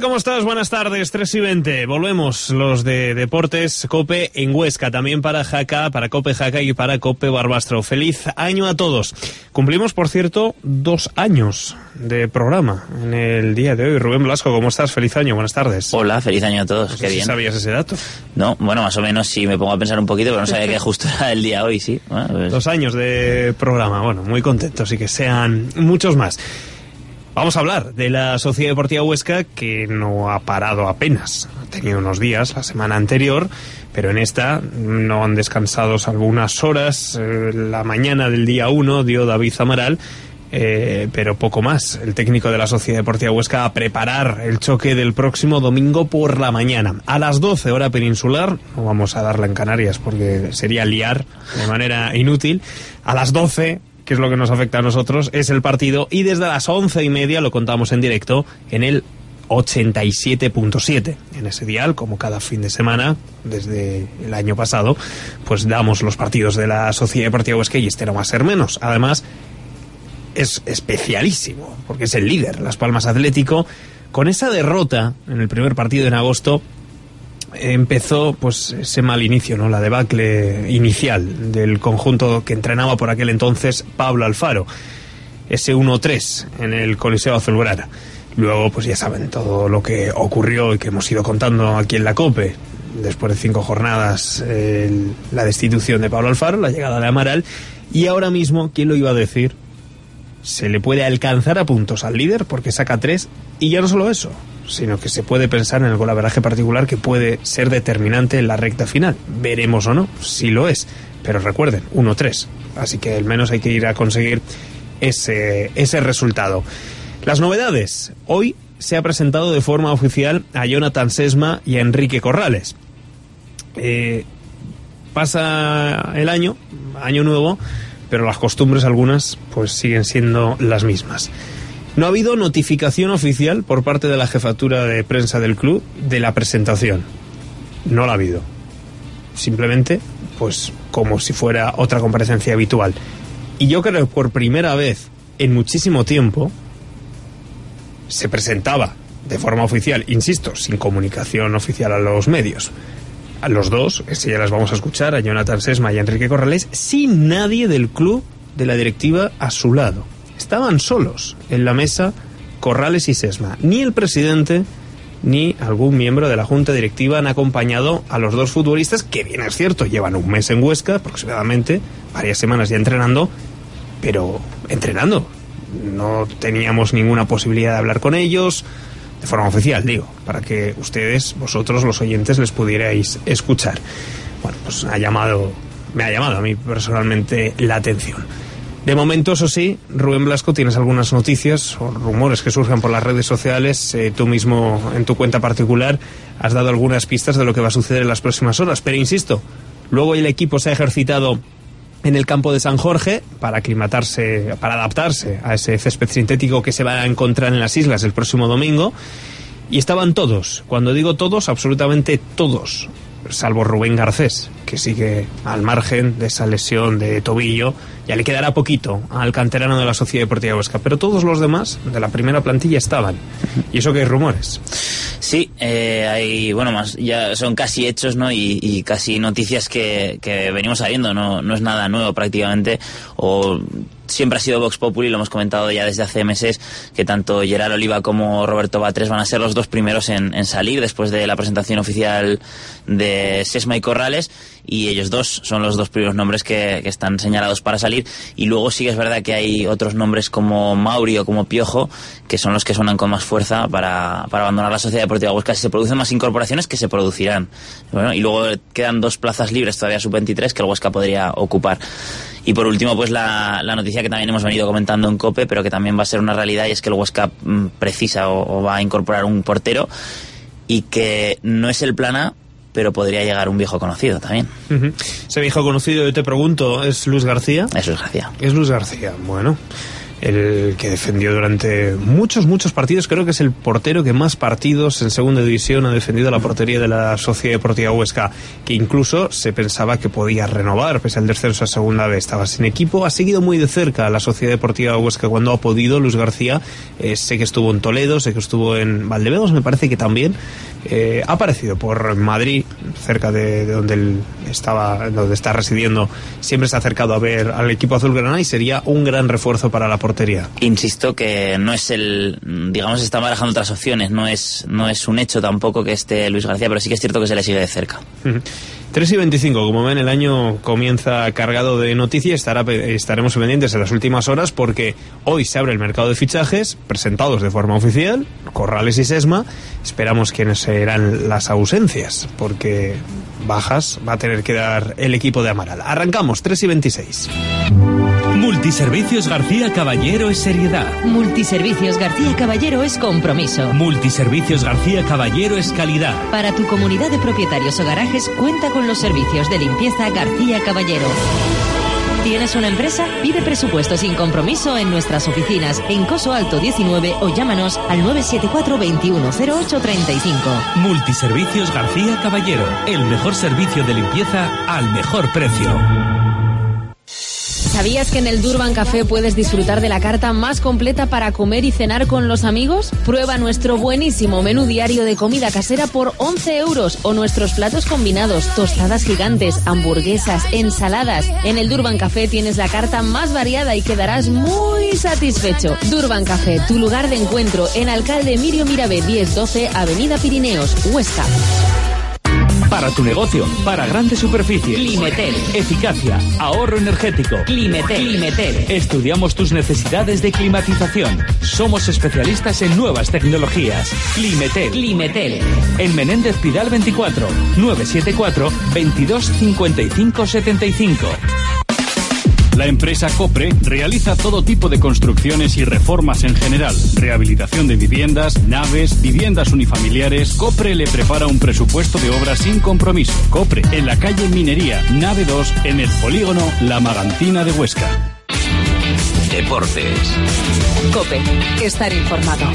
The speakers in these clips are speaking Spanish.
¿Cómo estás? Buenas tardes, 3:20. Volvemos los de Deportes COPE en Huesca, también para Jaca, para COPE Jaca y para COPE Barbastro. Feliz año a todos. Cumplimos, por cierto, 2 años de programa en el día de hoy. Rubén Blasco, ¿cómo estás? Feliz año, buenas tardes. Hola, feliz año a todos. No sé Qué si bien. ¿Sabías ese dato? No, bueno, más o menos sí me pongo a pensar un poquito, pero no sabía que justo era el día hoy, sí. Bueno, pues... 2 años de programa, bueno, muy contentos y que sean muchos más. Vamos a hablar de la Sociedad Deportiva Huesca, que no ha parado apenas. Ha tenido unos días la semana anterior, pero en esta no han descansado salvo unas horas. La mañana del día 1 dio David Amaral, pero poco más. El técnico de la Sociedad Deportiva Huesca a preparar el choque del próximo domingo por la mañana. A las 12 hora peninsular, no vamos a darla en Canarias porque sería liar de manera inútil. A las 12... que es lo que nos afecta a nosotros, es el partido, y desde las 11:30 lo contamos en directo en el 87.7. En ese dial, como cada fin de semana, desde el año pasado, pues damos los partidos de la Sociedad Deportiva Huesca y este no va a ser menos. Además, es especialísimo, porque es el líder, Las Palmas Atlético. Con esa derrota en el primer partido en agosto, empezó pues ese mal inicio, ¿no? La debacle inicial del conjunto que entrenaba por aquel entonces Pablo Alfaro, ese 1-3 en el Coliseo Azulgrana. Luego pues ya saben todo lo que ocurrió y que hemos ido contando aquí en la COPE. Después de 5 jornadas, la destitución de Pablo Alfaro, la llegada de Amaral, y ahora mismo, ¿quién lo iba a decir? Se le puede alcanzar a puntos al líder porque saca 3, y ya no solo eso, sino que se puede pensar en el golaveraje particular que puede ser determinante en la recta final. Veremos o no, si lo es. Pero recuerden, 1-3. Así que al menos hay que ir a conseguir ese resultado. Las novedades. Hoy se ha presentado de forma oficial a Jonathan Sesma y a Enrique Corrales. Pasa el año nuevo, pero las costumbres algunas pues siguen siendo las mismas. No ha habido notificación oficial por parte de la jefatura de prensa del club de la presentación. No la ha habido. Simplemente, pues, como si fuera otra comparecencia habitual. Y yo creo que por primera vez en muchísimo tiempo se presentaba de forma oficial, insisto, sin comunicación oficial a los medios. A los dos, que ya las vamos a escuchar, a Jonathan Sesma y a Enrique Corrales, sin nadie del club, de la directiva, a su lado. Estaban solos en la mesa Corrales y Sesma. Ni el presidente ni algún miembro de la junta directiva han acompañado a los dos futbolistas, que bien es cierto, llevan un mes en Huesca aproximadamente, varias semanas ya entrenando, pero entrenando. No teníamos ninguna posibilidad de hablar con ellos de forma oficial, digo, para que ustedes, vosotros los oyentes, les pudierais escuchar. Bueno, pues me ha llamado a mí personalmente la atención. De momento, eso sí, Rubén Blasco, tienes algunas noticias o rumores que surjan por las redes sociales. Tú mismo, en tu cuenta particular, has dado algunas pistas de lo que va a suceder en las próximas horas. Pero insisto, luego el equipo se ha ejercitado en el campo de San Jorge para aclimatarse, para adaptarse a ese césped sintético que se va a encontrar en las islas el próximo domingo. Y estaban todos, cuando digo todos, absolutamente todos, salvo Rubén Garcés, que sigue al margen de esa lesión de tobillo. Ya le quedará poquito al canterano de la Sociedad Deportiva Huesca, pero todos los demás de la primera plantilla estaban. Y eso que hay rumores. Sí, hay, bueno, más ya son casi hechos, ¿no? Y casi noticias que venimos sabiendo, no es nada nuevo prácticamente, o siempre ha sido Vox Populi, lo hemos comentado ya desde hace meses, que tanto Gerard Oliva como Roberto Batres van a ser los dos primeros en salir después de la presentación oficial de Sesma y Corrales, y ellos dos son los dos primeros nombres que están señalados para salir. Y luego sí que es verdad que hay otros nombres como Mauri o como Piojo, que son los que suenan con más fuerza para abandonar la Sociedad Deportiva Huesca. Si se producen más incorporaciones, que se producirán. Bueno, y luego quedan 2 plazas libres todavía sub-23 que el Huesca podría ocupar. Y por último, pues la noticia que también hemos venido comentando en COPE, pero que también va a ser una realidad, y es que el Huesca precisa o va a incorporar un portero, y que no es el plan A, pero podría llegar un viejo conocido también. Uh-huh. Ese viejo conocido, yo te pregunto, ¿es Luis García? Es Luis García. Es Luis García, bueno. el que defendió durante muchos partidos. Creo que es el portero que más partidos en segunda división ha defendido la portería de la Sociedad Deportiva Huesca, que incluso se pensaba que podía renovar pese al descenso a segunda vez. Estaba sin equipo, ha seguido muy de cerca a la Sociedad Deportiva Huesca cuando ha podido. Luis García, sé que estuvo en Toledo, sé que estuvo en Valdevedos, me parece que también ha aparecido por Madrid, cerca de donde él estaba, donde está residiendo. Siempre se ha acercado a ver al equipo azulgrana y sería un gran refuerzo para la portería. Insisto que no es digamos, está barajando otras opciones, no es un hecho tampoco que esté Luis García, pero sí que es cierto que se le sigue de cerca. 3:25, como ven, el año comienza cargado de noticias. Estaremos pendientes en las últimas horas porque hoy se abre el mercado de fichajes presentados de forma oficial, Corrales y Sesma. Esperamos quiénes serán las ausencias, porque bajas va a tener que dar el equipo de Amaral. Arrancamos, 3:26. Multiservicios García Caballero es seriedad. Multiservicios García Caballero es compromiso. Multiservicios García Caballero es calidad. Para tu comunidad de propietarios o garajes, cuenta con los servicios de limpieza García Caballero. ¿Tienes una empresa? Pide presupuesto sin compromiso en nuestras oficinas en Coso Alto 19 o llámanos al 974 210835. Multiservicios García Caballero, el mejor servicio de limpieza al mejor precio. ¿Sabías que en el Durban Café puedes disfrutar de la carta más completa para comer y cenar con los amigos? Prueba nuestro buenísimo menú diario de comida casera por 11 euros o nuestros platos combinados, tostadas gigantes, hamburguesas, ensaladas. En el Durban Café tienes la carta más variada y quedarás muy satisfecho. Durban Café, tu lugar de encuentro en Alcalde Emilio Mirabe 1012, Avenida Pirineos, Huesca. Para tu negocio, para grandes superficies. Climetel. Eficacia, ahorro energético. Climetel. Estudiamos tus necesidades de climatización. Somos especialistas en nuevas tecnologías. Climetel. En Menéndez Pidal 24, 974 22 55 75. La empresa Copre realiza todo tipo de construcciones y reformas en general. Rehabilitación de viviendas, naves, viviendas unifamiliares. Copre le prepara un presupuesto de obras sin compromiso. Copre, en la calle Minería, nave 2, en el polígono La Magantina de Huesca. Deportes. COPE, estar informado.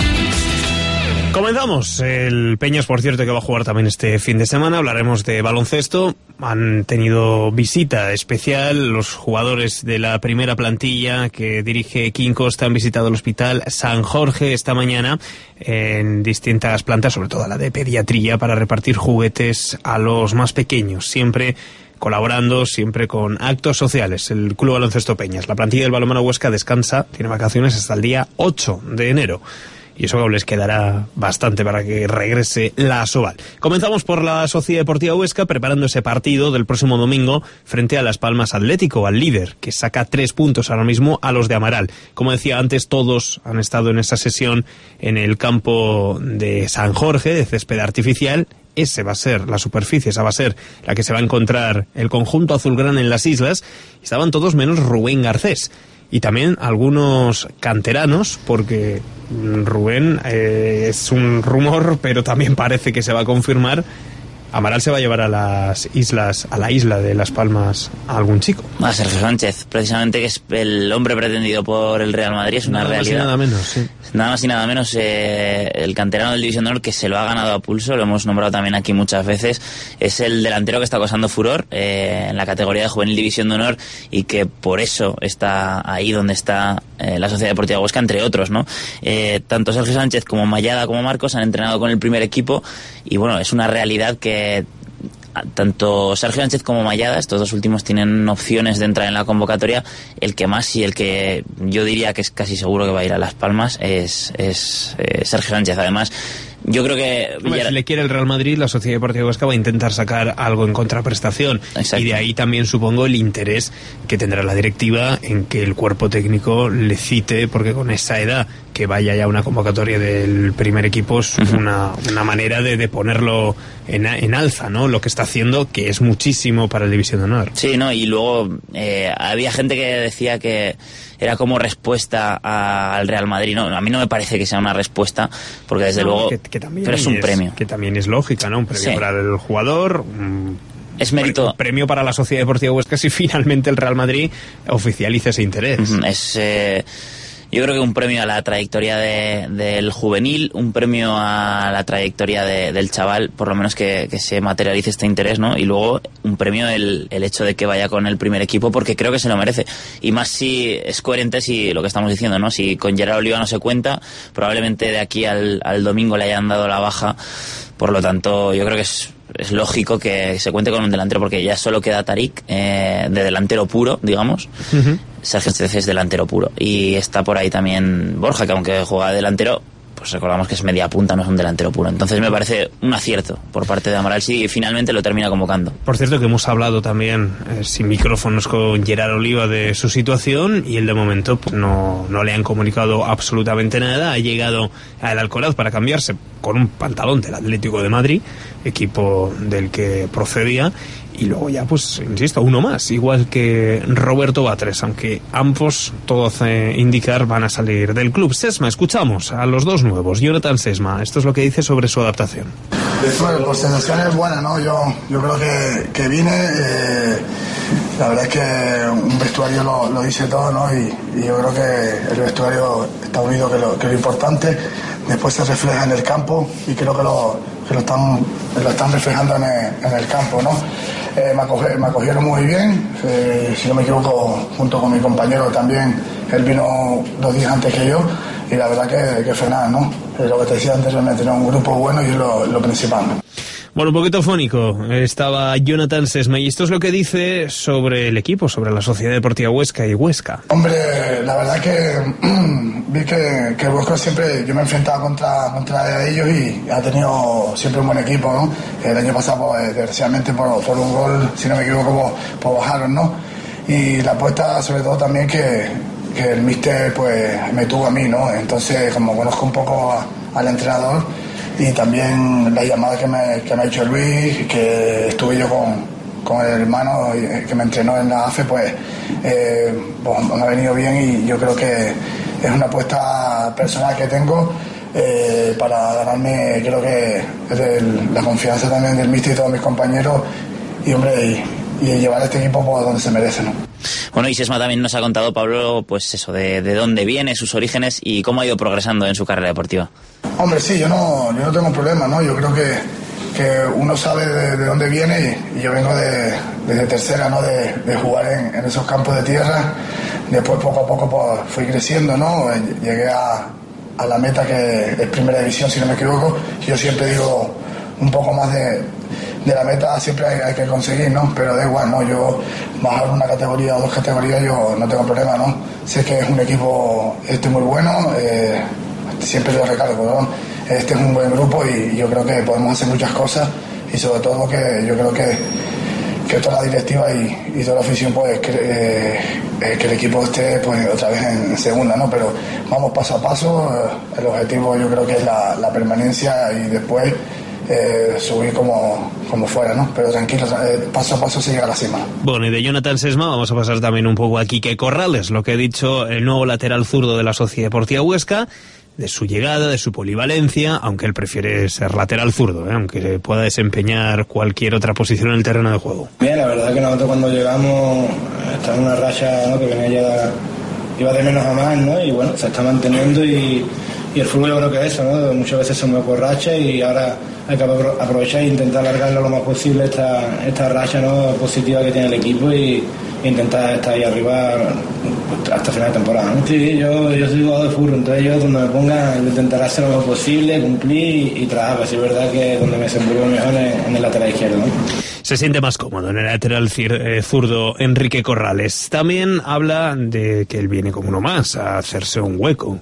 Comenzamos. El Peñas, por cierto, que va a jugar también este fin de semana. Hablaremos de baloncesto. Han tenido visita especial los jugadores de la primera plantilla que dirige Quim Costa. Han visitado el Hospital San Jorge esta mañana en distintas plantas, sobre todo la de pediatría, para repartir juguetes a los más pequeños. Siempre colaborando, siempre con actos sociales. El Club Baloncesto Peñas. La plantilla del Balonmano Huesca descansa, tiene vacaciones hasta el día 8 de enero. Y eso les quedará bastante para que regrese la Asobal. Comenzamos por la Sociedad Deportiva Huesca, preparando ese partido del próximo domingo frente a Las Palmas Atlético, al líder, que saca 3 puntos ahora mismo a los de Amaral. Como decía antes, todos han estado en esa sesión en el campo de San Jorge, de césped artificial. Ese va a ser la superficie, esa va a ser la que se va a encontrar el conjunto azulgrana en las islas. Estaban todos menos Rubén Garcés. Y también algunos canteranos, porque Rubén es un rumor, pero también parece que se va a confirmar. Amaral se va a llevar a las islas, a la isla de Las Palmas, a algún chico. A Sergio Sánchez, precisamente, que es el hombre pretendido por el Real Madrid, es una realidad. Nada más y nada menos, sí. Nada más y nada menos, el canterano del División de Honor, que se lo ha ganado a pulso, lo hemos nombrado también aquí muchas veces, es el delantero que está causando furor en la categoría de Juvenil División de Honor y que por eso está ahí donde está la Sociedad Deportiva Huesca, entre otros, ¿no? Tanto Sergio Sánchez como Mayada como Marcos han entrenado con el primer equipo y bueno, es una realidad que tanto Sergio Sánchez como Mayada, estos dos últimos, tienen opciones de entrar en la convocatoria. El que más y el que yo diría que es casi seguro que va a ir a Las Palmas es Sergio Sánchez. Además, yo creo que... Hombre, si le quiere el Real Madrid, la Sociedad Deportiva Huesca va a intentar sacar algo en contraprestación. Exacto. Y de ahí también supongo el interés que tendrá la directiva en que el cuerpo técnico le cite, porque con esa edad que vaya ya una convocatoria del primer equipo es una manera de ponerlo en alza, ¿no? Lo que está haciendo, que es muchísimo para el División de Honor. Sí, ¿no? Y luego había gente que decía que era como respuesta al Real Madrid. No, a mí no me parece que sea una respuesta, porque desde luego... Que también pero es un premio. Que también es lógica, ¿no? Un premio, sí, para el jugador... Es mérito. Un premio para la Sociedad Deportiva Huesca si finalmente el Real Madrid oficializa ese interés. Yo creo que un premio a la trayectoria del juvenil, un premio a la trayectoria del chaval, por lo menos que se materialice este interés, ¿no? Y luego un premio el hecho de que vaya con el primer equipo, porque creo que se lo merece. Y más si es coherente si lo que estamos diciendo, ¿no? Si con Gerard Oliva no se cuenta, probablemente de aquí al domingo le hayan dado la baja. Por lo tanto, yo creo que es lógico que se cuente con un delantero, porque ya solo queda Tarik de delantero puro, digamos. Uh-huh. Sergio Estévez es delantero puro. Y está por ahí también Borja, que aunque juega de delantero, pues recordamos que es media punta, no es un delantero puro. Entonces me parece un acierto por parte de Amaral si finalmente lo termina convocando. Por cierto que hemos hablado también sin micrófonos con Gerard Oliva de su situación, y él de momento pues, no le han comunicado absolutamente nada. Ha llegado al Alcoraz para cambiarse con un pantalón del Atlético de Madrid, equipo del que procedía, y luego ya, pues, insisto, uno más, igual que Roberto Batres, aunque ambos, todo hace indicar, van a salir del club. Sesma, escuchamos a los dos nuevos. Jonathan Sesma, esto es lo que dice sobre su adaptación. Bueno, pues sensación es buena, ¿no? Yo creo que vine, la verdad es que un vestuario lo dice todo, ¿no? Y yo creo que el vestuario está unido, que lo importante, después se refleja en el campo, y creo que lo están reflejando en el campo, ¿no? Me acogieron muy bien, si no me equivoco, junto con mi compañero también. Él vino 2 días antes que yo, y la verdad que fenomenal, ¿no? Lo que te decía anteriormente, ¿no? Un grupo bueno, y es lo principal, ¿no? Bueno, un poquito fónico estaba Jonathan Sesma, y esto es lo que dice sobre el equipo, sobre la Sociedad Deportiva Huesca y Huesca. Hombre, la verdad que vi que Huesca siempre, yo me he enfrentado contra ellos, y ha tenido siempre un buen equipo, ¿no? El año pasado, pues, desgraciadamente por un gol, si no me equivoco, pues bajaron, ¿no? Y la apuesta, sobre todo también, que el míster pues me tuvo a mí, ¿no? Entonces, como conozco un poco al entrenador, y también la llamada que me ha hecho Luis, que estuve yo con el hermano que me entrenó en la AFE, pues me ha venido bien, y yo creo que es una apuesta personal que tengo para ganarme, creo que la confianza también del míster y todos mis compañeros, y hombre, y llevar a este equipo por donde se merece, ¿no? Bueno, y Sesma también nos ha contado, Pablo, pues eso, de dónde viene, sus orígenes y cómo ha ido progresando en su carrera deportiva. Hombre, sí, yo no tengo problema, ¿no? Yo creo que uno sabe de dónde viene, y yo vengo desde tercera, ¿no? De jugar en esos campos de tierra. Después, poco a poco, pues, fui creciendo, ¿no? Llegué a la meta, que es primera división, si no me equivoco. Yo siempre digo, un poco más de la meta siempre hay que conseguir, ¿no? Pero da igual, ¿no? Yo bajar una categoría o 2 categorías, yo no tengo problema, ¿no? Sé que es un equipo muy bueno, siempre lo recargo, ¿no? Este es un buen grupo, y yo creo que podemos hacer muchas cosas, y sobre todo que yo creo que toda la directiva y toda la afición, pues, que el equipo esté, pues, otra vez en segunda, ¿no? Pero vamos paso a paso. El objetivo yo creo que es la permanencia, y después subir como fuera, ¿no? Pero tranquilo, paso a paso se llega a la cima. Bueno, y de Jonathan Sesma vamos a pasar también un poco a Quique Corrales, lo que ha dicho el nuevo lateral zurdo de la Sociedad Deportiva Huesca, de su llegada, de su polivalencia, aunque él prefiere ser lateral zurdo, aunque pueda desempeñar cualquier otra posición en el terreno de juego. Bien, la verdad que nosotros cuando llegamos está en una racha, ¿no? Que venía ya, iba de menos a más, ¿no? Y bueno, se está manteniendo, y el fútbol yo creo que es eso, ¿no? Muchas veces somos por racha, y ahora hay que aprovechar e intentar alargarlo lo más posible esta racha, ¿no? Positiva que tiene el equipo, y intentar estar ahí arriba hasta final de temporada, ¿no? Sí, yo soy jugador de fútbol, entonces yo donde me ponga intentaré hacer lo más posible, cumplir y trabajar. Así es verdad que donde me desenvuelvo mejor es en el lateral izquierdo, ¿no? Se siente más cómodo en el lateral zurdo Enrique Corrales. También habla de que él viene como uno más a hacerse un hueco.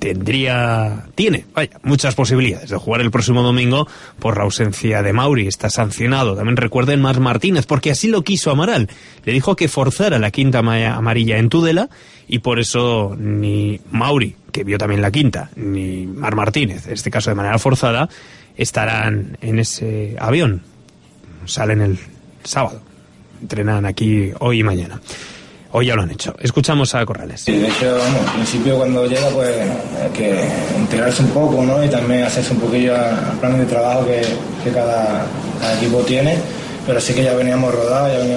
Tiene muchas posibilidades de jugar el próximo domingo por la ausencia de Mauri. Está sancionado. También recuerden Marc Martínez, porque así lo quiso Amaral. Le dijo que forzara la quinta amarilla en Tudela, y por eso ni Mauri, que vio también la quinta, ni Marc Martínez, en este caso de manera forzada, estarán en ese avión. Salen el sábado. Entrenan aquí hoy y mañana. Hoy ya lo han hecho. Escuchamos a Corrales. Sí, de hecho, al principio cuando llega, pues hay que integrarse un poco, ¿no? Y también hacerse un poquillo al plan de trabajo que cada equipo tiene. Pero sí que ya veníamos rodados, ya veníamos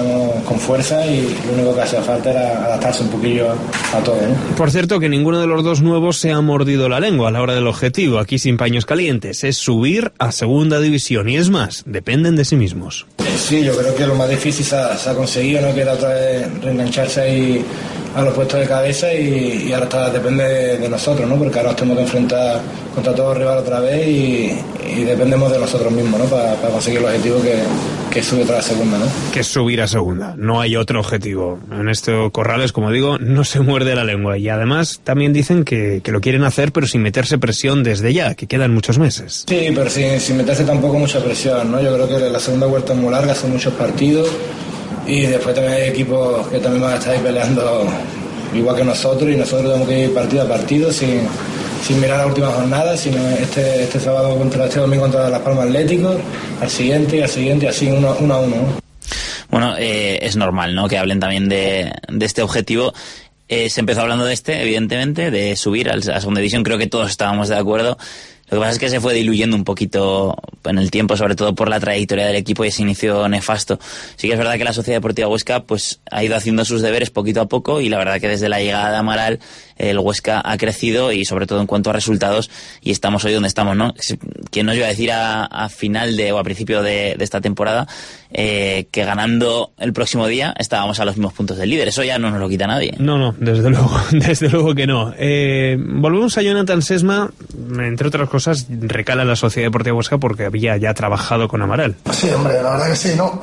fuerza, y lo único que hacía falta era adaptarse un poquillo a todo, ¿no? Por cierto, que ninguno de los dos nuevos se ha mordido la lengua a la hora del objetivo, aquí sin paños calientes, es subir a segunda división, y es más, dependen de sí mismos. Sí, yo creo que lo más difícil se ha conseguido, ¿no? Que era otra vez reengancharse ahí a los puestos de cabeza, y ahora depende de nosotros, ¿no? Porque ahora nos tenemos que enfrentar contra todos los rivales otra vez, y dependemos de nosotros mismos, ¿no? Para conseguir el objetivo que sube otra vez a segunda, ¿no? Que es subir a segunda, no hay otro objetivo. En esto Corrales, como digo, no se muerde la lengua, y además también dicen que lo quieren hacer, pero sin meterse presión desde ya, que quedan muchos meses. Sí, pero sin meterse tampoco mucha presión, ¿no? Yo creo que la segunda vuelta es muy larga, son muchos partidos, y después también hay equipos que también van a estar ahí peleando igual que nosotros, y nosotros tenemos que ir partido a partido sin mirar la última jornada, sino este sábado este domingo contra Las Palmas Atlético, al siguiente, y así uno a uno, ¿no? Bueno, es normal, ¿no?, que hablen también de este objetivo. Se empezó hablando de evidentemente, de subir a la segunda división, creo que todos estábamos de acuerdo. Lo que pasa es que se fue diluyendo un poquito en el tiempo, sobre todo por la trayectoria del equipo y ese inicio nefasto. Sí que es verdad que la Sociedad Deportiva Huesca pues ha ido haciendo sus deberes poquito a poco, y la verdad que desde la llegada de Amaral el Huesca ha crecido, y sobre todo en cuanto a resultados, y estamos hoy donde estamos, ¿no? ¿Quién nos iba a decir a final o a principio de esta temporada que ganando el próximo día estábamos a los mismos puntos del líder? Eso ya no nos lo quita nadie. No, desde luego que no. Volvemos a Jonathan Sesma, entre otras cosas, recala en la Sociedad Deportiva Huesca porque había ya trabajado con Amaral. Sí, hombre, la verdad que sí, ¿no?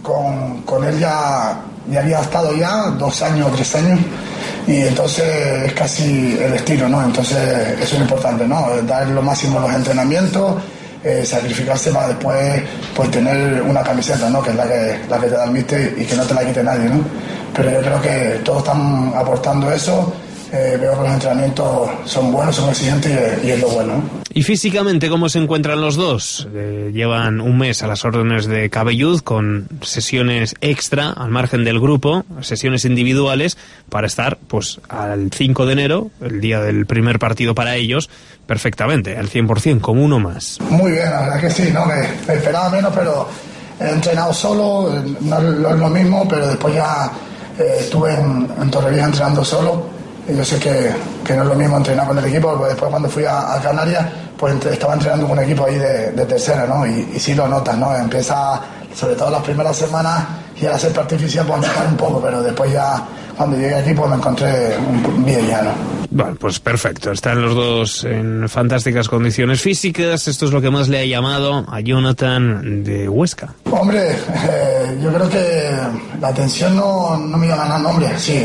Con él ya había estado 2 años o 3 años, y entonces es casi el estilo, ¿no? Entonces eso es importante, ¿no? Dar lo máximo en los entrenamientos, sacrificarse para después pues tener una camiseta, ¿no? Que es la que te da el míster, y que no te la quite nadie, ¿no? Pero yo creo que todos están aportando eso. Veo que los entrenamientos son buenos, son exigentes, y es lo bueno. ¿Y físicamente cómo se encuentran los dos? Llevan un mes a las órdenes de Cabellud, con sesiones extra al margen del grupo, sesiones individuales, para estar pues al 5 de enero, el día del primer partido para ellos, perfectamente, al 100%, como uno más. Muy bien, la verdad que sí, ¿no? Me esperaba menos, pero he entrenado solo, no es lo mismo, pero después ya estuve en Torrevieja entrenando solo. Y yo sé que no es lo mismo entrenar con el equipo, porque después cuando fui a Canarias, pues estaba entrenando con un equipo ahí de tercera, ¿no? Y sí lo notas, ¿no? Empieza, sobre todo las primeras semanas, y al hacer artificial pues me cae un poco, pero después ya, cuando llegué aquí, pues me encontré bien ya, ¿no? Bueno, pues perfecto. Están los dos en fantásticas condiciones físicas. Esto es lo que más le ha llamado a Jonathan de Huesca. Hombre, yo creo que la atención no me llama nada, hombre. Sí,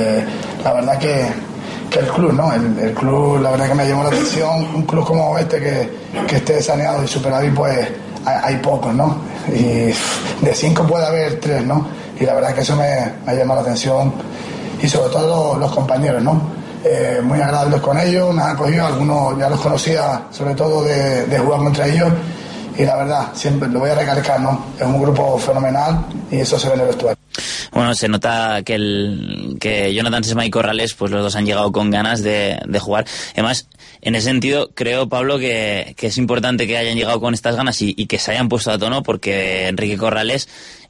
la verdad que el club, ¿no? El club, la verdad que me llamó la atención. Un club como este que esté saneado y superado, y pues hay pocos, ¿no? Y de 5 puede haber 3, ¿no? Y la verdad que eso me ha llamado la atención, y sobre todo los compañeros, ¿no? Muy agradables con ellos, me han acogido, algunos ya los conocía, sobre todo de jugar contra ellos, y la verdad, siempre lo voy a recalcar, ¿no? Es un grupo fenomenal, y eso se ve en el vestuario. Bueno, se nota que Jonathan Sesma y Corrales, pues los dos han llegado con ganas de jugar. Además, en ese sentido, creo, Pablo, que es importante que hayan llegado con estas ganas y que se hayan puesto a tono, porque Enrique Corrales,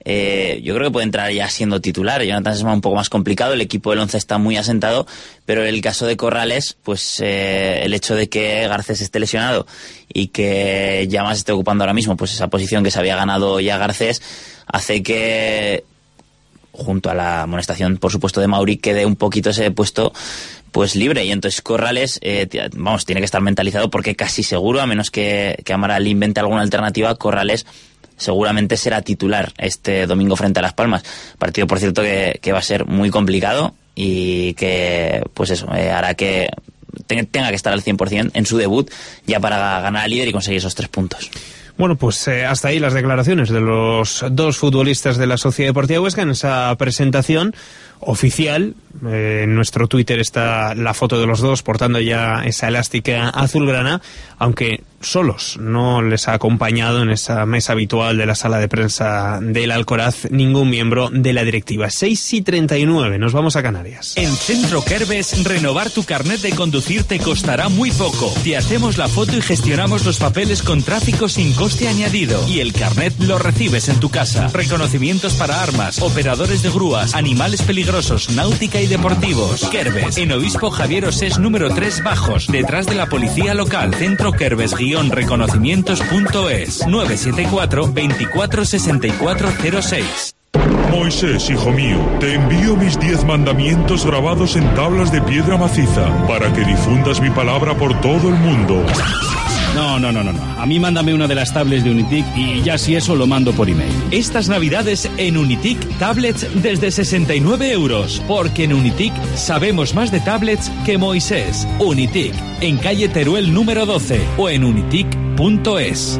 yo creo que puede entrar ya siendo titular. Jonathan Sesma un poco más complicado, el equipo del 11 está muy asentado, pero en el caso de Corrales, pues el hecho de que Garcés esté lesionado y que Llamas esté ocupando ahora mismo pues esa posición que se había ganado ya Garcés, hace que, junto a la amonestación, por supuesto, de Mauri, quede un poquito ese puesto pues libre, y entonces Corrales tiene que estar mentalizado, porque casi seguro, a menos que Amaral invente alguna alternativa, Corrales seguramente será titular este domingo frente a Las Palmas, partido por cierto que va a ser muy complicado, y que pues eso hará que tenga que estar al 100% en su debut, ya para ganar al líder y conseguir esos 3 puntos. Bueno, pues hasta ahí las declaraciones de los dos futbolistas de la Sociedad Deportiva Huesca en esa presentación oficial. En nuestro Twitter está la foto de los dos portando ya esa elástica azulgrana, aunque solos. No les ha acompañado en esa mesa habitual de la sala de prensa del Alcoraz ningún miembro de la directiva. 6:39, nos vamos a Canarias. En Centro Kerbes, renovar tu carnet de conducir te costará muy poco. Te hacemos la foto y gestionamos los papeles con tráfico sin coste añadido. Y el carnet lo recibes en tu casa. Reconocimientos para armas, operadores de grúas, animales peligrosos, náutica y deportivos. Kerbes, en Obispo Javier Osés número 3 Bajos, detrás de la policía local. Centro Kerbes-reconocimientos.es 974 24 6406. Moisés, hijo mío, te envío mis 10 mandamientos grabados en tablas de piedra maciza para que difundas mi palabra por todo el mundo. No. A mí mándame una de las tablets de Unitic y ya si eso lo mando por email. Estas navidades en Unitic, tablets desde 69 euros. Porque en Unitic sabemos más de tablets que Moisés. Unitic, en calle Teruel número 12 o en unitic.es.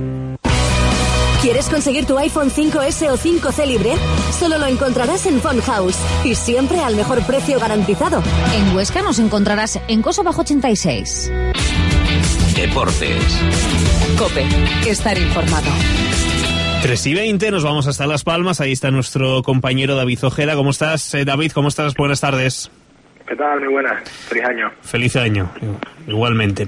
¿Quieres conseguir tu iPhone 5S o 5C libre? Solo lo encontrarás en Phone House y siempre al mejor precio garantizado. En Huesca nos encontrarás en Coso Bajo 86. Deportes. COPE. Estar informado. 3:20, nos vamos hasta Las Palmas. Ahí está nuestro compañero David Ojeda. ¿Cómo estás, David? ¿Cómo estás? Buenas tardes. ¿Qué tal? Muy buenas. Feliz año. Feliz año, igualmente.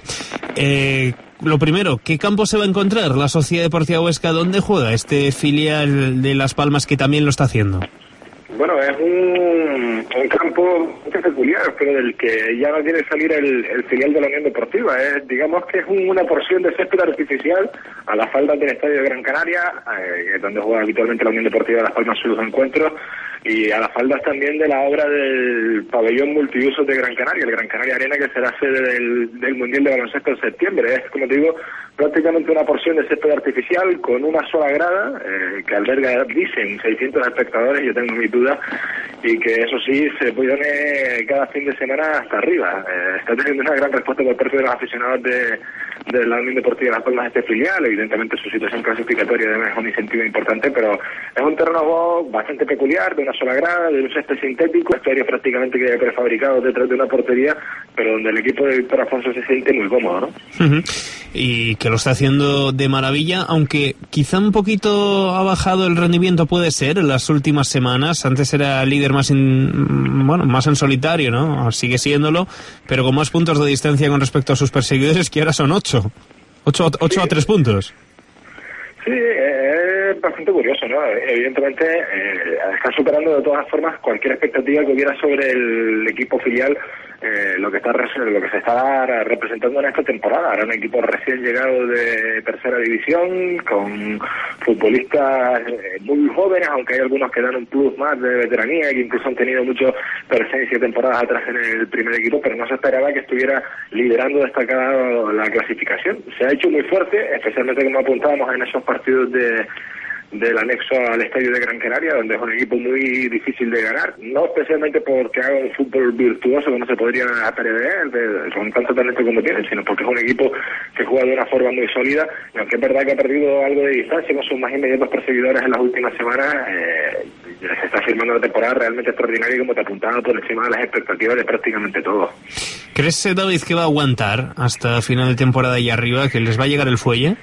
Lo primero, ¿qué campo se va a encontrar la Sociedad Deportiva Huesca? ¿Dónde juega este filial de Las Palmas que también lo está haciendo? Bueno, es un campo muy peculiar, pero del que ya no tiene que salir el filial de la Unión Deportiva. Digamos que es una porción de césped artificial a las faldas del Estadio de Gran Canaria, donde juega habitualmente la Unión Deportiva de Las Palmas sus encuentros, y a las faldas también de la obra del pabellón multiusos de Gran Canaria, el Gran Canaria Arena, que será sede del Mundial de Baloncesto en septiembre. Es, como te digo, prácticamente una porción de césped artificial con una sola grada que alberga, dicen, 600 espectadores. Yo tengo mis dudas, y que eso sí se pone cada fin de semana hasta arriba. Está teniendo una gran respuesta por parte de los aficionados de la Unión Deportiva de Las Palmas, este filial. Evidentemente su situación clasificatoria es un incentivo importante, pero es un terreno bastante peculiar, de una sola grada, de un césped sintético, vestuario prácticamente que prefabricado detrás de una portería, pero donde el equipo de Víctor Afonso se siente muy cómodo, ¿no? Y que lo está haciendo de maravilla, aunque quizá un poquito ha bajado el rendimiento, puede ser, en las últimas semanas. Antes era líder más en solitario, ¿no? Sigue siéndolo, pero con más puntos de distancia con respecto a sus perseguidores, que ahora son 8 a 3 puntos. Sí, es bastante curioso, ¿no? Evidentemente está superando de todas formas cualquier expectativa que hubiera sobre el equipo filial, lo que se está representando en esta temporada. Era un equipo recién llegado de tercera división, con futbolistas muy jóvenes, aunque hay algunos que dan un plus más de veteranía, que incluso han tenido mucha presencia temporadas atrás en el primer equipo, pero no se esperaba que estuviera liderando destacado la clasificación. Se ha hecho muy fuerte, especialmente como apuntábamos en esos partidos del anexo al Estadio de Gran Canaria, donde es un equipo muy difícil de ganar, no especialmente porque haga un fútbol virtuoso como se podría prever, con tanto talento como tiene, sino porque es un equipo que juega de una forma muy sólida, y aunque es verdad que ha perdido algo de distancia con sus más inmediatos perseguidores en las últimas semanas, se está firmando una temporada realmente extraordinaria, como te apuntaba, por encima de las expectativas de prácticamente todo. ¿Crees, David, que va a aguantar hasta final de temporada y arriba, que les va a llegar el fuelle?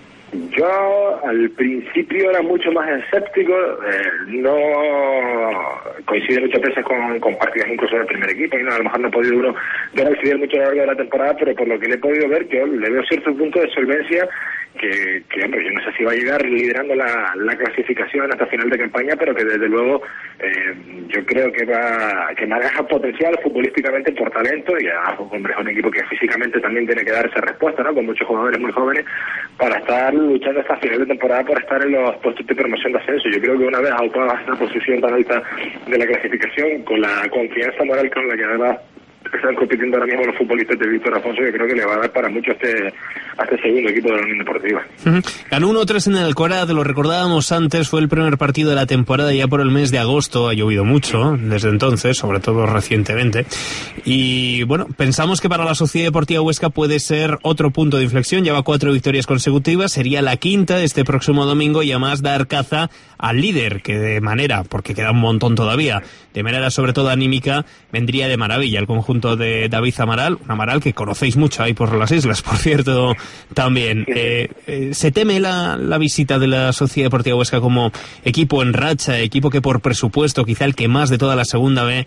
Yo al principio era mucho más escéptico, no coincide muchas veces con partidas incluso del primer equipo, y a lo mejor no ha podido uno ver al filial mucho a lo largo de la temporada, pero por lo que le he podido ver, yo le veo cierto punto de solvencia que hombre, yo no sé si va a llegar liderando la clasificación hasta final de campaña, pero que desde luego yo creo que maneja potencial futbolísticamente por talento, y hombre, es un equipo que físicamente también tiene que dar esa respuesta, ¿no? Con muchos jugadores muy jóvenes, para estar luchando hasta final de temporada por estar en los puestos de promoción de ascenso. Yo creo que una vez ocupado esa posición tan alta de la clasificación, con la confianza moral con la que además están compitiendo ahora mismo los futbolistas de Víctor Afonso, yo creo que le va a dar para mucho a este segundo equipo de la Unión Deportiva. Ganó 1-3 en el Alcoraz, lo recordábamos antes, fue el primer partido de la temporada ya por el mes de agosto, ha llovido mucho desde entonces, sobre todo recientemente, y bueno, pensamos que para la Sociedad Deportiva Huesca puede ser otro punto de inflexión. Lleva 4 victorias consecutivas, sería la quinta este próximo domingo, y además dar caza al líder, que de manera, porque queda un montón todavía, de manera sobre todo anímica, vendría de maravilla el conjunto conjunto de David Amaral, un Amaral que conocéis mucho ahí por las islas, por cierto, también. ¿Se teme la visita de la Sociedad Deportiva Huesca como equipo en racha, equipo que por presupuesto, quizá el que más de toda la segunda B,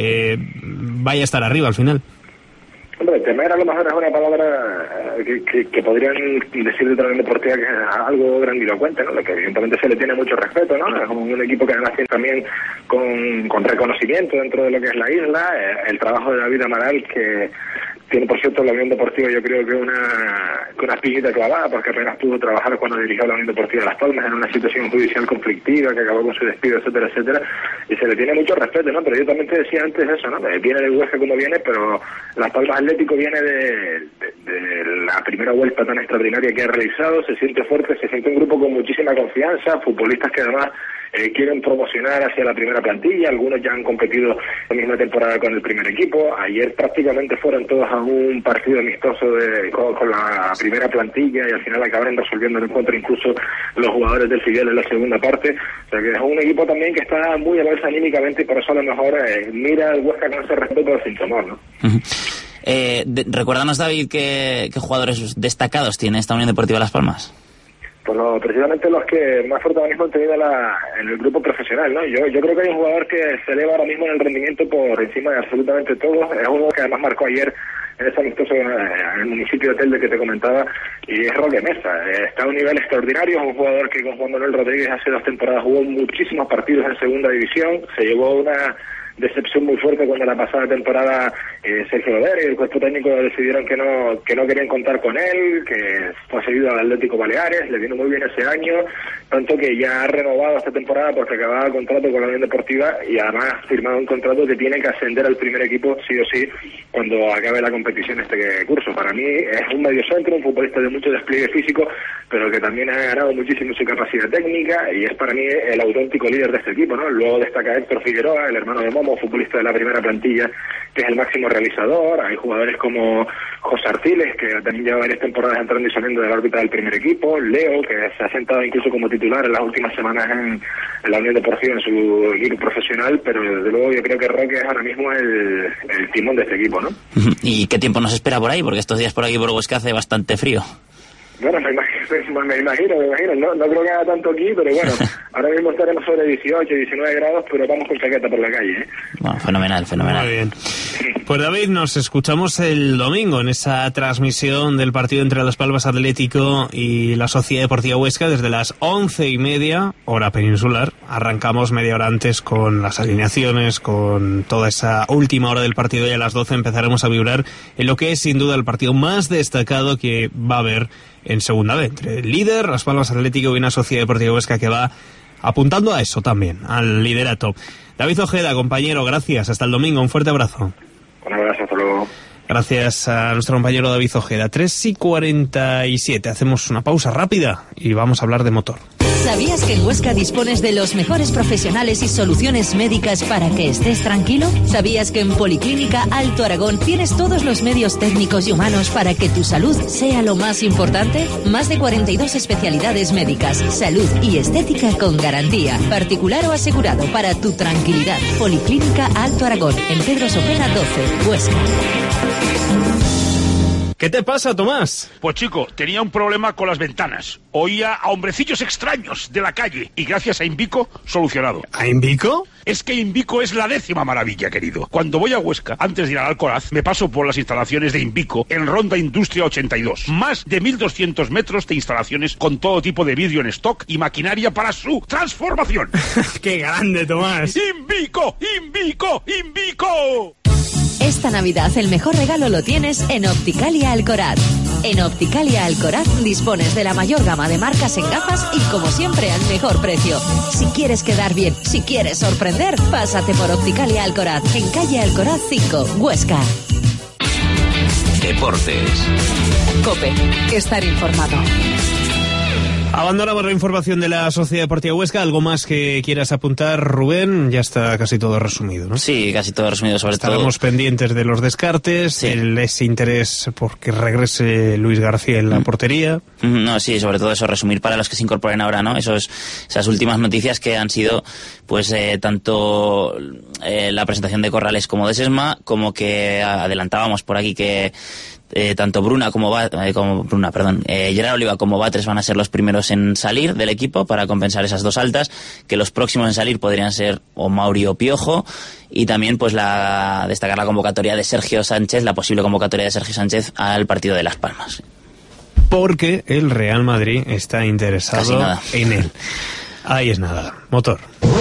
vaya a estar arriba al final? Hombre, temer a lo mejor es una palabra que podrían decir de Unión Deportiva que es algo grandilocuente, ¿no? Lo que evidentemente se le tiene mucho respeto, ¿no? Es un equipo que además tiene también con reconocimiento dentro de lo que es la isla, el trabajo de David Amaral, que tiene, por cierto, la Unión Deportiva, yo creo que una espinita clavada, porque apenas pudo trabajar cuando dirigió la Unión Deportiva de Las Palmas en una situación judicial conflictiva que acabó con su despido, etcétera, etcétera, y se le tiene mucho respeto, ¿no? Pero yo también te decía antes eso, ¿no? Viene del Huesca como viene, pero Las Palmas Atlético viene de la primera vuelta tan extraordinaria que ha realizado, se siente fuerte, se siente un grupo con muchísima confianza, futbolistas que además quieren promocionar hacia la primera plantilla, algunos ya han competido la misma temporada con el primer equipo, ayer prácticamente fueron todos a un partido amistoso con la primera plantilla y al final acabaron resolviendo el encuentro incluso los jugadores del filial en la segunda parte, o sea que es un equipo también que está muy a alza anímicamente y por eso a lo mejor mira al Huesca con ese respeto pero sin temor, ¿no? Recuérdanos, David, ¿qué jugadores destacados tiene esta Unión Deportiva Las Palmas? Pues precisamente los que más protagonismo han tenido en el grupo profesional, ¿no? Yo creo que hay un jugador que se eleva ahora mismo en el rendimiento por encima de absolutamente todo. Es uno que además marcó ayer en ese amistoso en el municipio de Telde que te comentaba, y es Roque Mesa. Está a un nivel extraordinario, es un jugador que con Juan Manuel Rodríguez hace 2 temporadas jugó muchísimos partidos en segunda división, se llevó una decepción muy fuerte cuando la pasada temporada Sergio Loder y el cuerpo técnico decidieron que no querían contar con él, que fue seguido al Atlético Baleares, le vino muy bien ese año, tanto que ya ha renovado esta temporada porque acababa el contrato con la Unión Deportiva y además ha firmado un contrato que tiene que ascender al primer equipo sí o sí cuando acabe la competición este curso. Para mí es un mediocentro, un futbolista de mucho despliegue físico, pero que también ha ganado muchísimo su capacidad técnica y es para mí el auténtico líder de este equipo, ¿no? Luego destaca Héctor Figueroa, el hermano de Momo, futbolista de la primera plantilla, que es el máximo realizador. Hay jugadores como José Artiles, que también lleva varias temporadas entrando y saliendo de la órbita del primer equipo, Leo, que se ha sentado incluso como titular en las últimas semanas en la Unión Deportiva en su equipo profesional, pero desde luego yo creo que Roque es ahora mismo el timón de este equipo, ¿no? ¿Y qué tiempo nos espera por ahí? Porque estos días por aquí por Huesca hace bastante frío. Bueno, me imagino, no creo que haga tanto aquí, pero bueno, ahora mismo estaremos sobre 18, 19 grados, pero vamos con chaqueta por la calle, ¿eh? Bueno, fenomenal. Muy bien. Pues David, nos escuchamos el domingo en esa transmisión del partido entre Las Palmas Atlético y la Sociedad Deportiva Huesca desde las 11:30, hora peninsular. Arrancamos media hora antes con las alineaciones, con toda esa última hora del partido y a las 12 empezaremos a vibrar en lo que es sin duda el partido más destacado que va a haber en segunda B, entre el líder, Las Palmas Atlético y una Sociedad Deportiva Huesca que va apuntando a eso también, al liderato. David Ojeda, compañero, gracias, hasta el domingo, un fuerte abrazo. Un abrazo, hasta luego. Gracias a nuestro compañero David Ojeda. 3:47, hacemos una pausa rápida y vamos a hablar de motor. ¿Sabías que en Huesca dispones de los mejores profesionales y soluciones médicas para que estés tranquilo? ¿Sabías que en Policlínica Alto Aragón tienes todos los medios técnicos y humanos para que tu salud sea lo más importante? Más de 42 especialidades médicas, salud y estética con garantía, particular o asegurado para tu tranquilidad. Policlínica Alto Aragón, en Pedro Sopena 12, Huesca. ¿Qué te pasa, Tomás? Pues chico, tenía un problema con las ventanas. Oía a hombrecillos extraños de la calle y gracias a Invico, solucionado. ¿A Invico? Es que Invico es la 10ª maravilla, querido. Cuando voy a Huesca, antes de ir al Alcoraz, me paso por las instalaciones de Invico en Ronda Industria 82. Más de 1.200 metros de instalaciones con todo tipo de vidrio en stock y maquinaria para su transformación. ¡Qué grande, Tomás! ¡Invico! ¡Invico! ¡Invico! Esta Navidad el mejor regalo lo tienes en Opticalia Alcoraz. En Opticalia Alcoraz dispones de la mayor gama de marcas en gafas y como siempre al mejor precio. Si quieres quedar bien, si quieres sorprender, pásate por Opticalia Alcoraz, en calle Alcoraz 5, Huesca. Deportes. COPE. Estar informado. Abandonamos la información de la Sociedad Deportiva Huesca. ¿Algo más que quieras apuntar, Rubén? Ya está casi todo resumido, ¿no? Sí, casi todo resumido, sobre todo. Estaremos pendientes de los descartes, sí. Ese interés por que regrese Luis García en la portería. No, sí, sobre todo eso, resumir para los que se incorporen ahora, ¿no? Esas últimas noticias que han sido, pues, tanto la presentación de Corrales como de Sesma, como que adelantábamos por aquí que tanto Gerard Oliva como Batres van a ser los primeros en salir del equipo para compensar esas dos altas, que los próximos en salir podrían ser o Mauri o Piojo, y también pues destacar la convocatoria de Sergio Sánchez, la posible convocatoria de Sergio Sánchez al partido de Las Palmas. Porque el Real Madrid está interesado en él. Ahí es nada. Motor.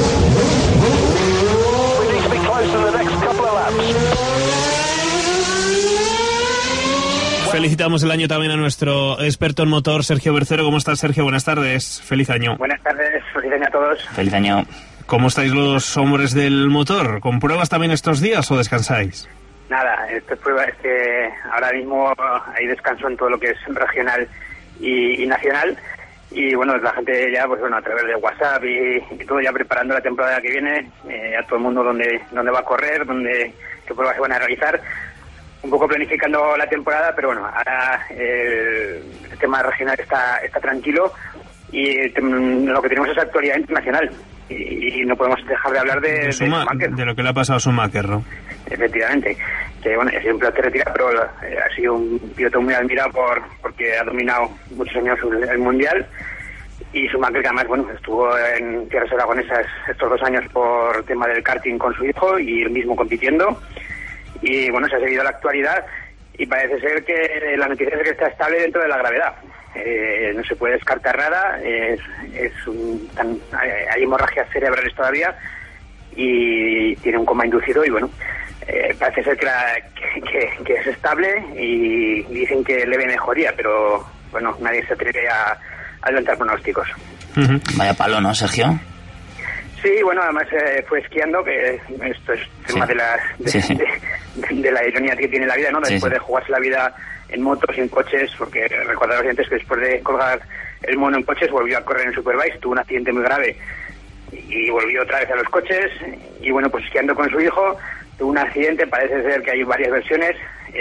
Felicitamos el año también a nuestro experto en motor, Sergio Bercero. ¿Cómo estás, Sergio? Buenas tardes. Feliz año. Buenas tardes. Feliz año a todos. Feliz año. ¿Cómo estáis los hombres del motor? ¿Con pruebas también estos días o descansáis? Nada, esto es prueba. Es que ahora mismo hay descanso en todo lo que es regional y nacional. Y bueno, la gente ya, pues bueno, a través de WhatsApp y todo, ya preparando la temporada que viene, a todo el mundo dónde va a correr, qué pruebas se van a realizar. Un poco planificando la temporada, pero bueno, ahora el tema regional está tranquilo y lo que tenemos es actualidad internacional y no podemos dejar de hablar de Schumacher. De lo que le ha pasado a Schumacher, ¿no? Efectivamente, que bueno, es un piloto retirado, pero ha sido un piloto muy admirado porque ha dominado muchos años el Mundial, y Schumacher, que además, bueno, estuvo en tierras aragonesas estos 2 años por tema del karting con su hijo y él mismo compitiendo. Y bueno, se ha seguido la actualidad y parece ser que la noticia es que está estable dentro de la gravedad. No se puede descartar nada, hay hemorragias cerebrales todavía y tiene un coma inducido y bueno, parece ser que es estable y dicen que leve mejoría, pero bueno, nadie se atreve a adelantar pronósticos. Vaya palo, ¿no, Sergio? Sí, bueno, además fue esquiando, que esto es tema de la ironía que tiene la vida, ¿no? Después de jugarse la vida en motos y en coches, porque recordaros antes que después de colgar el mono en coches volvió a correr en Superbike, tuvo un accidente muy grave y volvió otra vez a los coches, y bueno, pues esquiando con su hijo, tuvo un accidente, parece ser que hay varias versiones,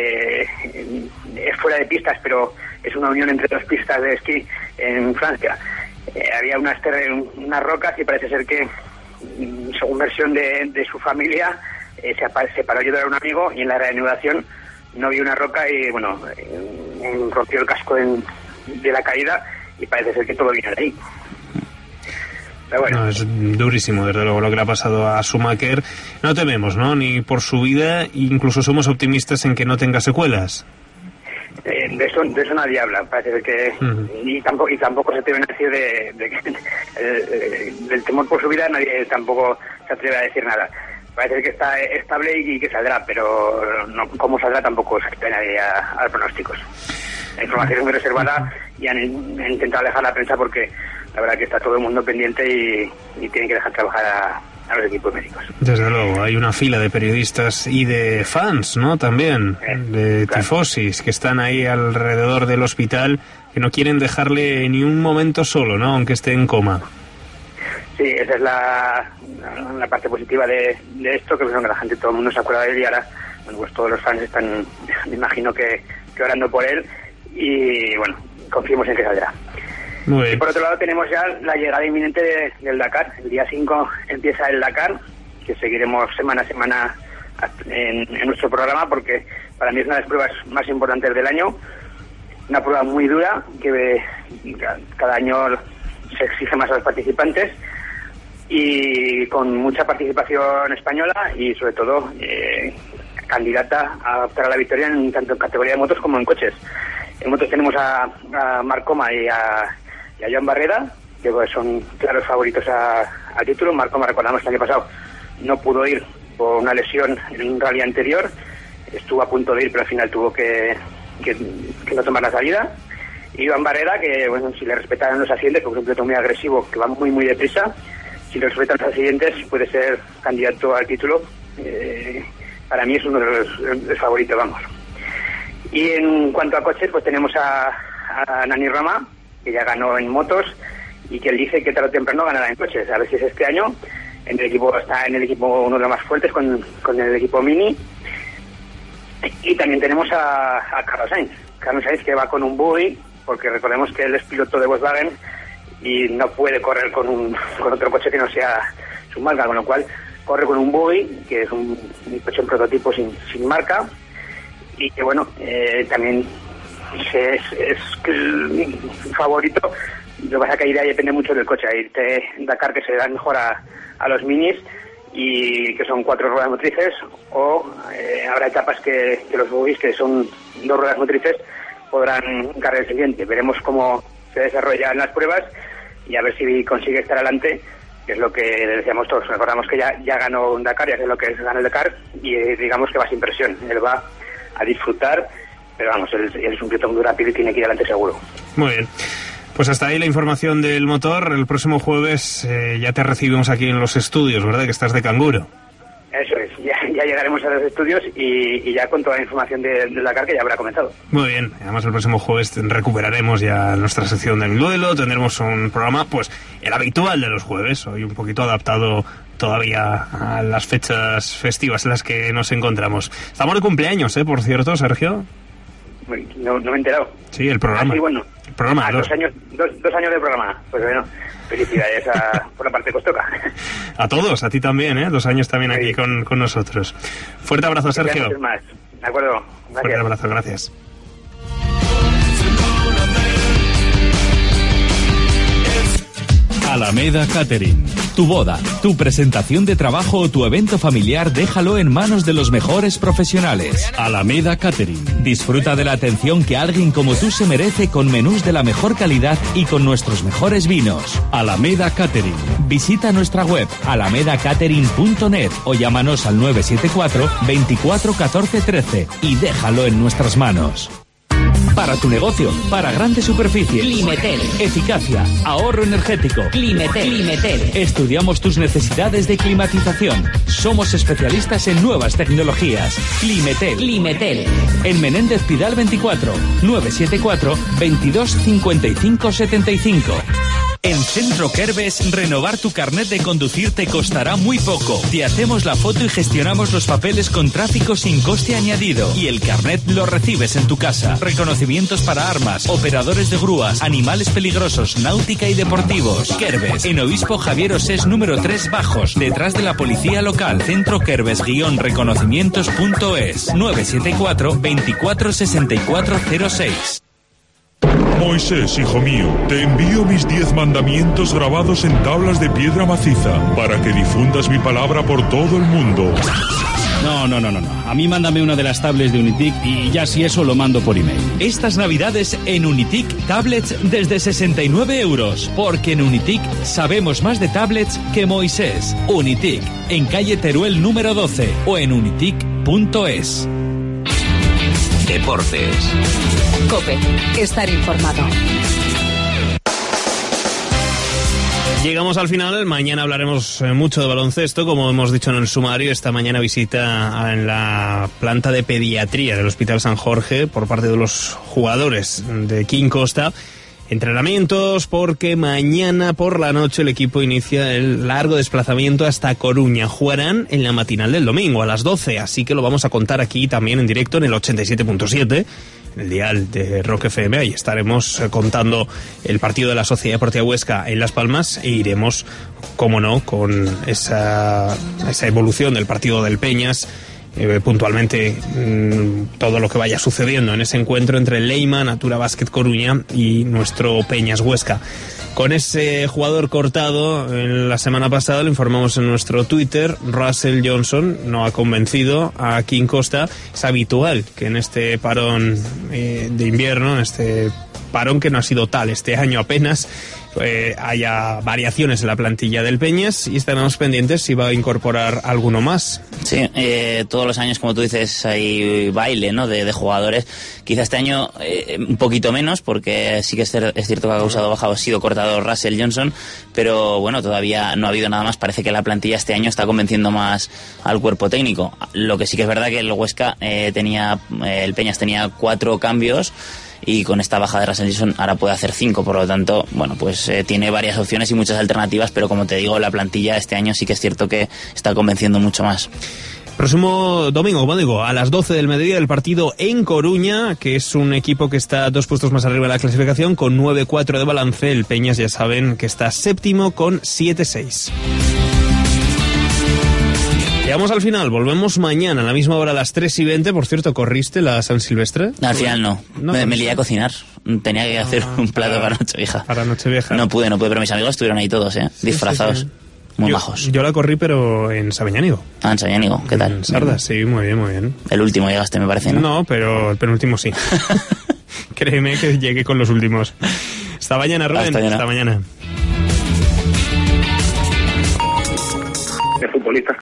es fuera de pistas, pero es una unión entre 2 pistas de esquí en Francia. Había unas rocas y parece ser que, según versión de su familia, se paró a ayudar a un amigo y en la reanudación no vio una roca y bueno, rompió el casco de la caída y parece ser que todo viene de ahí. Pero bueno. No, es durísimo, desde luego, lo que le ha pasado a Schumacher. No tememos, ¿no? Ni por su vida, incluso somos optimistas en que no tenga secuelas. De eso nadie habla, parece que y tampoco se atreven a decir del temor por su vida, nadie tampoco se atreve a decir nada. Parece que está estable y que saldrá, pero no, cómo saldrá tampoco se atreve nadie a dar pronósticos. La información es muy reservada y han intentado alejar la prensa porque la verdad que está todo el mundo pendiente y tienen que dejar trabajar a los equipos médicos. Desde luego, hay una fila de periodistas y de fans, ¿no? También, de tifosis, que están ahí alrededor del hospital, que no quieren dejarle ni un momento solo, ¿no? Aunque esté en coma. Sí, esa es la parte positiva de esto, que la gente, todo el mundo se acuerda de él y ahora, bueno, pues todos los fans están, me imagino que orando por él y bueno, confiemos en que saldrá. Y por otro lado tenemos ya la llegada inminente del Dakar. El día 5 empieza el Dakar, que seguiremos semana a semana en nuestro programa, porque para mí es una de las pruebas más importantes del año. Una prueba muy dura, que cada año se exige más a los participantes, y con mucha participación española y sobre todo candidata a optar a la victoria tanto en categoría de motos como en coches. En motos tenemos a Marc Coma y a Joan Barreda, que pues son claros favoritos al título. Marc Coma, recordamos que el año pasado no pudo ir por una lesión en un rally anterior, estuvo a punto de ir, pero al final tuvo que no tomar la salida. Y Joan Barreda, que bueno, si le respetaran los accidentes, porque es un piloto muy agresivo, que va muy muy deprisa, si le respetan los accidentes puede ser candidato al título. Para mí es uno de los favoritos, vamos. Y en cuanto a coches, pues tenemos a Nani Rama, que ya ganó en motos y que él dice que tarde o temprano ganará en coches. A ver si es este año. Está en el equipo uno de los más fuertes con el equipo Mini. Y también tenemos a Carlos Sainz. Carlos Sainz, que va con un Buick, porque recordemos que él es piloto de Volkswagen y no puede correr con otro coche que no sea su marca, con lo cual corre con un Buick, que es un coche en prototipo sin marca, y que bueno, también es el favorito. Lo que pasa es que ahí depende mucho del coche. Hay Dakar que se da mejor a los minis y que son 4 ruedas motrices, o habrá etapas que los Buicks, que son 2 ruedas motrices, podrán cargar el siguiente. Veremos cómo se desarrollan las pruebas y a ver si consigue estar adelante, que es lo que decíamos todos. Recordamos que ya ganó un Dakar, ya sé lo que es ganar el Dakar, y digamos que va sin presión. Él va a disfrutar, pero vamos, él es un piloto muy rápido y tiene que ir adelante seguro. Muy bien. Pues hasta ahí la información del motor. El próximo jueves ya te recibimos aquí en los estudios, ¿verdad? Que estás de canguro. Eso es, ya llegaremos a los estudios y ya con toda la información del Dakar que ya habrá comenzado. Muy bien, además el próximo jueves recuperaremos ya nuestra sección del duelo, tendremos un programa, pues el habitual de los jueves, hoy un poquito adaptado todavía a las fechas festivas en las que nos encontramos. Estamos de cumpleaños, por cierto, Sergio. No me he enterado. Sí, el programa. Sí, bueno. El programa. 2 años de programa. Pues bueno, felicidades por la parte que os toca. A todos, a ti también, 2 años también aquí con nosotros. Fuerte abrazo, Sergio. Más. De acuerdo. Gracias. Fuerte abrazo, gracias. Alameda Catering. Tu boda, tu presentación de trabajo o tu evento familiar, déjalo en manos de los mejores profesionales. Alameda Catering. Disfruta de la atención que alguien como tú se merece con menús de la mejor calidad y con nuestros mejores vinos. Alameda Catering. Visita nuestra web alamedacatering.net o llámanos al 974 24 14 13 y déjalo en nuestras manos. Para tu negocio, para grandes superficies. Climetel. Eficacia, ahorro energético. Climetel. Estudiamos tus necesidades de climatización. Somos especialistas en nuevas tecnologías. Climetel. En Menéndez Pidal 24, 974 22 55 75. En Centro Kerbes, renovar tu carnet de conducir te costará muy poco. Te hacemos la foto y gestionamos los papeles con tráfico sin coste añadido. Y el carnet lo recibes en tu casa. Reconocimientos para armas, operadores de grúas, animales peligrosos, náutica y deportivos. Kerbes, en Obispo Javier Osés número 3 Bajos, detrás de la policía local. Centro Kerbes-reconocimientos.es 974 24 64 06. Moisés, hijo mío, te envío mis 10 mandamientos grabados en tablas de piedra maciza, para que difundas mi palabra por todo el mundo. No. A mí mándame una de las tablets de Unitic y ya si eso lo mando por email. Estas navidades en Unitic, tablets desde 69 euros. Porque en Unitic sabemos más de tablets que Moisés. Unitic, en calle Teruel número 12 o en unitic.es. Deportes. COPE. Estar informado. Llegamos al final, mañana hablaremos mucho de baloncesto, como hemos dicho en el sumario. Esta mañana visita en la planta de pediatría del Hospital San Jorge por parte de los jugadores de Quim Costa. Entrenamientos porque mañana por la noche el equipo inicia el largo desplazamiento hasta Coruña. Jugarán en la matinal del domingo a las 12, así que lo vamos a contar aquí también en directo en el 87.7. En el dial de Rock FM, ahí estaremos contando el partido de la Sociedad Deportiva Huesca en Las Palmas e iremos, como no, con esa evolución del partido del Peñas, puntualmente todo lo que vaya sucediendo en ese encuentro entre Leima, Natura Basket Coruña y nuestro Peñas Huesca. Con ese jugador cortado, en la semana pasada lo informamos en nuestro Twitter, Russell Johnson no ha convencido a Quim Costa. Es habitual que en este parón de invierno, en este parón que no ha sido tal este año apenas, haya variaciones en la plantilla del Peñas y estaremos pendientes si va a incorporar alguno más. Sí, todos los años, como tú dices, hay baile, ¿no?, de jugadores. Quizá este año un poquito menos, porque sí que es cierto que ha causado baja, ha sido cortado Russell Johnson, pero bueno, todavía no ha habido nada más. Parece que la plantilla este año está convenciendo más al cuerpo técnico. Lo que sí que es verdad que el Huesca el Peñas tenía 4 cambios. y con esta baja de Richarlison ahora puede hacer 5, por lo tanto, bueno, pues tiene varias opciones y muchas alternativas, pero como te digo, la plantilla este año sí que es cierto que está convenciendo mucho más. Próximo domingo, como digo, a las 12 del mediodía, el partido en Coruña, que es un equipo que está 2 puestos más arriba de la clasificación, con 9-4 de balance. El Peñas, ya saben, que está séptimo con 7-6. Llegamos al final, volvemos mañana a la misma hora a las 3:20. Por cierto, ¿corriste la San Silvestre? Al final no, me lié a cocinar. Tenía que hacer un plato para Nochevieja. Para Nochevieja. No pude, pero mis amigos estuvieron ahí todos, disfrazados. Sí. Muy majos. Yo la corrí, pero en Sabeñánigo. Ah, en Sabeñánigo, ¿qué tal? En Sardas, sí, muy bien, muy bien. El último llegaste, me parece, ¿no? No, pero el penúltimo sí. Créeme que llegué con los últimos. Hasta mañana, Rubén. Hasta mañana. De futbolista.